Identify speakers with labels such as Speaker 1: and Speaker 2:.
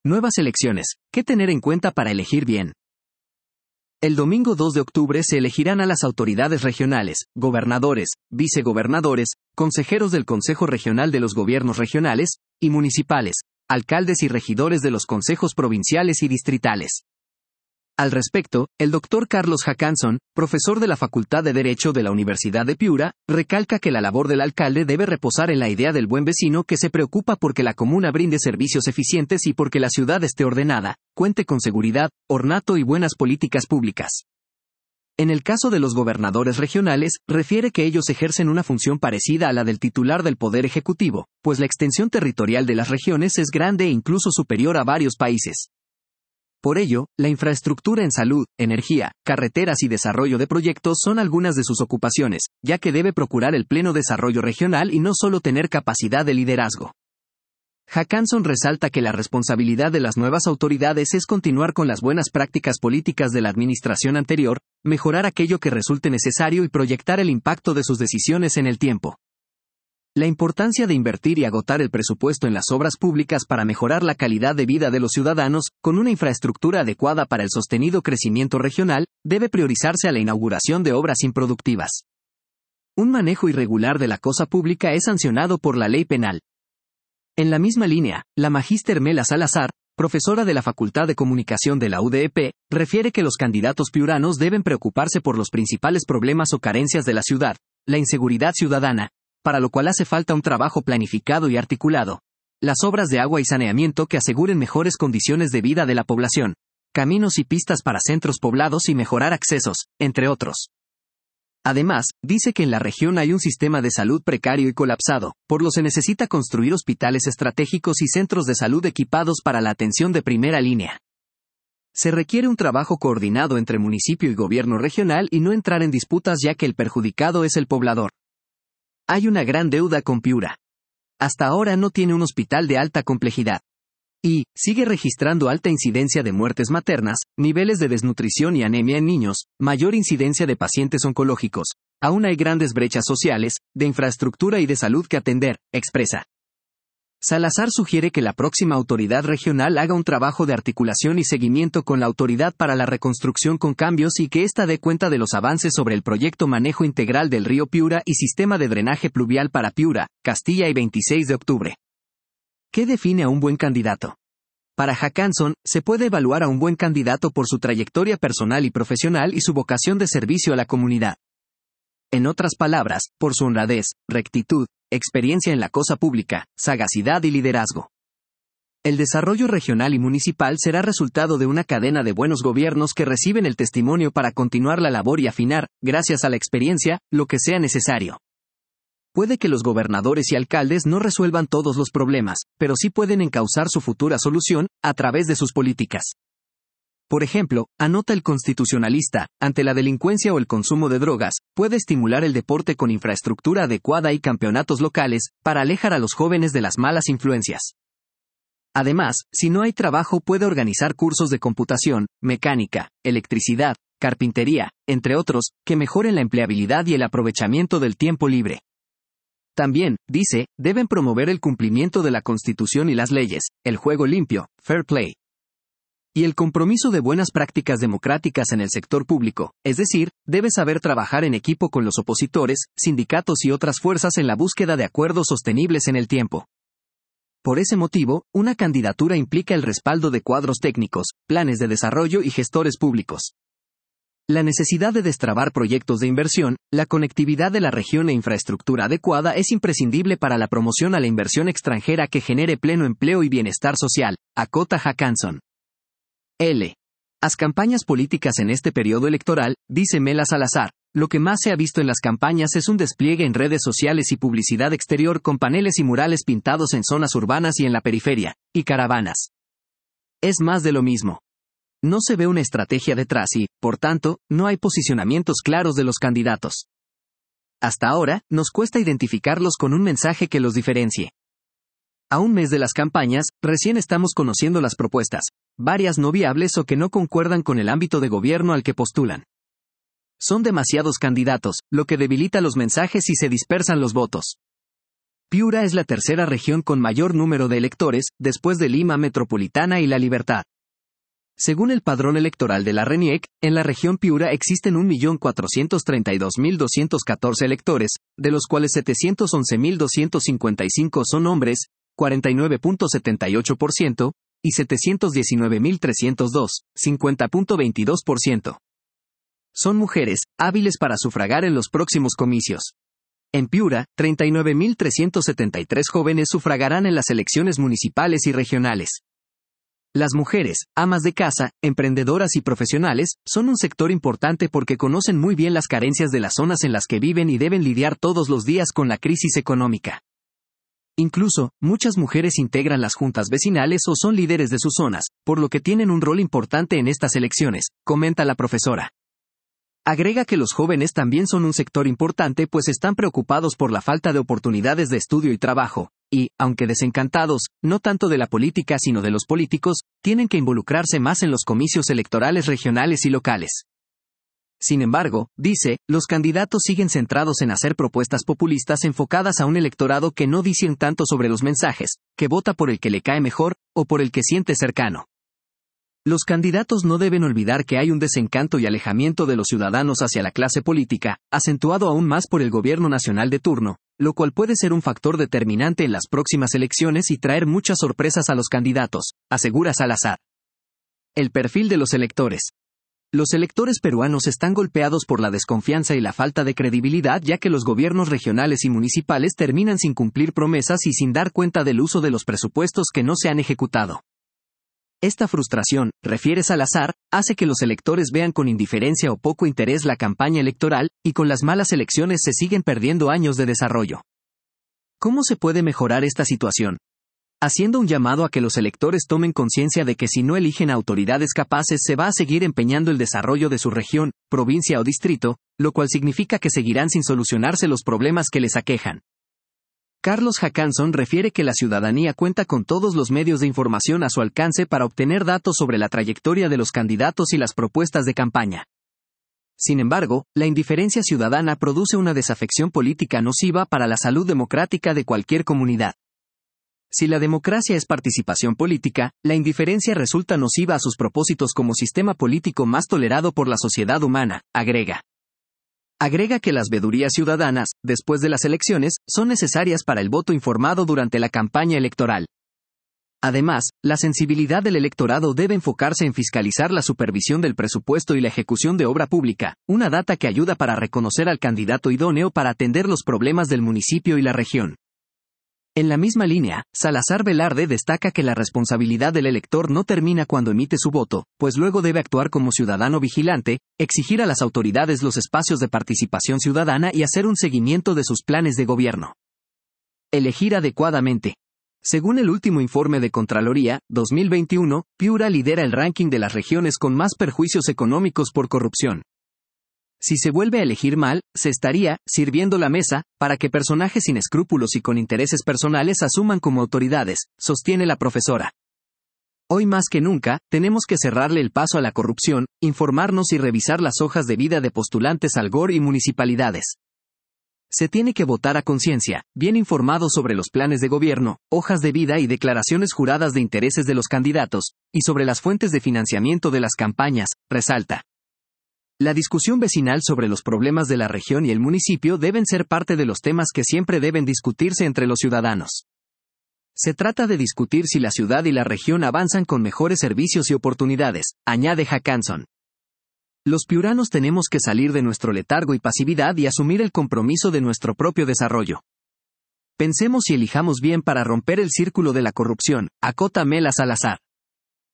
Speaker 1: Nuevas elecciones. ¿Qué tener en cuenta para elegir bien? El domingo 2 de octubre se elegirán a las autoridades regionales, gobernadores, vicegobernadores, consejeros del Consejo Regional de los Gobiernos Regionales y Municipales, alcaldes y regidores de los consejos provinciales y distritales. Al respecto, el Dr. Carlos Hackanson, profesor de la Facultad de Derecho de la Universidad de Piura, recalca que la labor del alcalde debe reposar en la idea del buen vecino que se preocupa porque la comuna brinde servicios eficientes y porque la ciudad esté ordenada, cuente con seguridad, ornato y buenas políticas públicas. En el caso de los gobernadores regionales, refiere que ellos ejercen una función parecida a la del titular del Poder Ejecutivo, pues la extensión territorial de las regiones es grande e incluso superior a varios países. Por ello, la infraestructura en salud, energía, carreteras y desarrollo de proyectos son algunas de sus ocupaciones, ya que debe procurar el pleno desarrollo regional y no solo tener capacidad de liderazgo. Hackanson resalta que la responsabilidad de las nuevas autoridades es continuar con las buenas prácticas políticas de la administración anterior, mejorar aquello que resulte necesario y proyectar el impacto de sus decisiones en el tiempo. La importancia de invertir y agotar el presupuesto en las obras públicas para mejorar la calidad de vida de los ciudadanos, con una infraestructura adecuada para el sostenido crecimiento regional, debe priorizarse a la inauguración de obras improductivas. Un manejo irregular de la cosa pública es sancionado por la ley penal. En la misma línea, la magíster Mela Salazar, profesora de la Facultad de Comunicación de la UDEP, refiere que los candidatos piuranos deben preocuparse por los principales problemas o carencias de la ciudad, la inseguridad ciudadana, para lo cual hace falta un trabajo planificado y articulado, las obras de agua y saneamiento que aseguren mejores condiciones de vida de la población, caminos y pistas para centros poblados y mejorar accesos, entre otros. Además, dice que en la región hay un sistema de salud precario y colapsado, por lo que se necesita construir hospitales estratégicos y centros de salud equipados para la atención de primera línea. Se requiere un trabajo coordinado entre municipio y gobierno regional y no entrar en disputas ya que el perjudicado es el poblador. Hay una gran deuda con Piura. Hasta ahora no tiene un hospital de alta complejidad. Y sigue registrando alta incidencia de muertes maternas, niveles de desnutrición y anemia en niños, mayor incidencia de pacientes oncológicos. Aún hay grandes brechas sociales, de infraestructura y de salud que atender, expresa. Salazar sugiere que la próxima autoridad regional haga un trabajo de articulación y seguimiento con la Autoridad para la Reconstrucción con Cambios y que ésta dé cuenta de los avances sobre el proyecto Manejo Integral del Río Piura y Sistema de Drenaje Pluvial para Piura, Castilla y 26 de octubre. ¿Qué define a un buen candidato? Para Hackanson, se puede evaluar a un buen candidato por su trayectoria personal y profesional y su vocación de servicio a la comunidad. En otras palabras, por su honradez, rectitud, experiencia en la cosa pública, sagacidad y liderazgo. El desarrollo regional y municipal será resultado de una cadena de buenos gobiernos que reciben el testimonio para continuar la labor y afinar, gracias a la experiencia, lo que sea necesario. Puede que los gobernadores y alcaldes no resuelvan todos los problemas, pero sí pueden encauzar su futura solución, a través de sus políticas. Por ejemplo, anota el constitucionalista, ante la delincuencia o el consumo de drogas, puede estimular el deporte con infraestructura adecuada y campeonatos locales, para alejar a los jóvenes de las malas influencias. Además, si no hay trabajo puede organizar cursos de computación, mecánica, electricidad, carpintería, entre otros, que mejoren la empleabilidad y el aprovechamiento del tiempo libre. También, dice, deben promover el cumplimiento de la Constitución y las leyes, el juego limpio, fair play. Y el compromiso de buenas prácticas democráticas en el sector público, es decir, debe saber trabajar en equipo con los opositores, sindicatos y otras fuerzas en la búsqueda de acuerdos sostenibles en el tiempo. Por ese motivo, una candidatura implica el respaldo de cuadros técnicos, planes de desarrollo y gestores públicos. La necesidad de destrabar proyectos de inversión, la conectividad de la región e infraestructura adecuada es imprescindible para la promoción a la inversión extranjera que genere pleno empleo y bienestar social, acota Hackanson. Las campañas políticas en este periodo electoral, dice Mela Salazar, lo que más se ha visto en las campañas es un despliegue en redes sociales y publicidad exterior con paneles y murales pintados en zonas urbanas y en la periferia, y caravanas. Es más de lo mismo. No se ve una estrategia detrás y, por tanto, no hay posicionamientos claros de los candidatos. Hasta ahora, nos cuesta identificarlos con un mensaje que los diferencie. A un mes de las campañas, recién estamos conociendo las propuestas, varias no viables o que no concuerdan con el ámbito de gobierno al que postulan. Son demasiados candidatos, lo que debilita los mensajes y se dispersan los votos. Piura es la tercera región con mayor número de electores, después de Lima Metropolitana y La Libertad. Según el padrón electoral de la RENIEC, en la región Piura existen 1.432.214 electores, de los cuales 711.255 son hombres, 49.78%, y 719.302, 50.22%. Son mujeres, hábiles para sufragar en los próximos comicios. En Piura, 39.373 jóvenes sufragarán en las elecciones municipales y regionales. Las mujeres, amas de casa, emprendedoras y profesionales, son un sector importante porque conocen muy bien las carencias de las zonas en las que viven y deben lidiar todos los días con la crisis económica. Incluso, muchas mujeres integran las juntas vecinales o son líderes de sus zonas, por lo que tienen un rol importante en estas elecciones, comenta la profesora. Agrega que los jóvenes también son un sector importante pues están preocupados por la falta de oportunidades de estudio y trabajo, y, aunque desencantados, no tanto de la política sino de los políticos, tienen que involucrarse más en los comicios electorales regionales y locales. Sin embargo, dice, los candidatos siguen centrados en hacer propuestas populistas enfocadas a un electorado que no dicen tanto sobre los mensajes, que vota por el que le cae mejor, o por el que siente cercano. Los candidatos no deben olvidar que hay un desencanto y alejamiento de los ciudadanos hacia la clase política, acentuado aún más por el gobierno nacional de turno, lo cual puede ser un factor determinante en las próximas elecciones y traer muchas sorpresas a los candidatos, asegura Salazar. El perfil de los electores. Los electores peruanos están golpeados por la desconfianza y la falta de credibilidad ya que los gobiernos regionales y municipales terminan sin cumplir promesas y sin dar cuenta del uso de los presupuestos que no se han ejecutado. Esta frustración, refiere Salazar, hace que los electores vean con indiferencia o poco interés la campaña electoral, y con las malas elecciones se siguen perdiendo años de desarrollo. ¿Cómo se puede mejorar esta situación? Haciendo un llamado a que los electores tomen conciencia de que si no eligen a autoridades capaces se va a seguir empeñando el desarrollo de su región, provincia o distrito, lo cual significa que seguirán sin solucionarse los problemas que les aquejan. Carlos Hackanson refiere que la ciudadanía cuenta con todos los medios de información a su alcance para obtener datos sobre la trayectoria de los candidatos y las propuestas de campaña. Sin embargo, la indiferencia ciudadana produce una desafección política nociva para la salud democrática de cualquier comunidad. Si la democracia es participación política, la indiferencia resulta nociva a sus propósitos como sistema político más tolerado por la sociedad humana, agrega. Agrega que las vedurías ciudadanas, después de las elecciones, son necesarias para el voto informado durante la campaña electoral. Además, la sensibilidad del electorado debe enfocarse en fiscalizar la supervisión del presupuesto y la ejecución de obra pública, una data que ayuda para reconocer al candidato idóneo para atender los problemas del municipio y la región. En la misma línea, Salazar Velarde destaca que la responsabilidad del elector no termina cuando emite su voto, pues luego debe actuar como ciudadano vigilante, exigir a las autoridades los espacios de participación ciudadana y hacer un seguimiento de sus planes de gobierno. Elegir adecuadamente. Según el último informe de Contraloría, 2021, Piura lidera el ranking de las regiones con más perjuicios económicos por corrupción. Si se vuelve a elegir mal, se estaría sirviendo la mesa para que personajes sin escrúpulos y con intereses personales asuman como autoridades, sostiene la profesora. Hoy más que nunca, tenemos que cerrarle el paso a la corrupción, informarnos y revisar las hojas de vida de postulantes al GOR y municipalidades. Se tiene que votar a conciencia, bien informado sobre los planes de gobierno, hojas de vida y declaraciones juradas de intereses de los candidatos, y sobre las fuentes de financiamiento de las campañas, resalta. La discusión vecinal sobre los problemas de la región y el municipio deben ser parte de los temas que siempre deben discutirse entre los ciudadanos. Se trata de discutir si la ciudad y la región avanzan con mejores servicios y oportunidades, añade Hackanson. Los piuranos tenemos que salir de nuestro letargo y pasividad y asumir el compromiso de nuestro propio desarrollo. Pensemos y elijamos bien para romper el círculo de la corrupción, acota Mela Salazar.